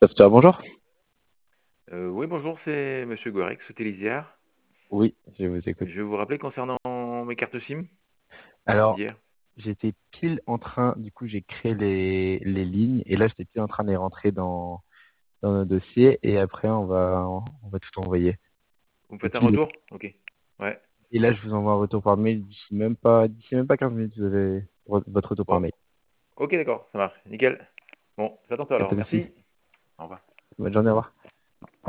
Software, bonjour. Oui, bonjour, c'est Monsieur Gorex, Télésière. Oui, je vous écoute. Je vais vous rappeler concernant mes cartes SIM Alors, d'hier. j'étais pile en train, du coup, j'ai créé les lignes et là, j'étais pile en train de les rentrer dans nos dossiers et après, on va tout envoyer. Vous me Et faites un puis, retour? Ok. Ouais. et là, je vous envoie un retour par mail d'ici même pas 15 minutes, vous avez votre retour par Bon. mail. Ok, d'accord, ça marche. Nickel. Bon, j'attends ça Y a alors. pas de souci. Merci. Au revoir. Bonne journée, au revoir.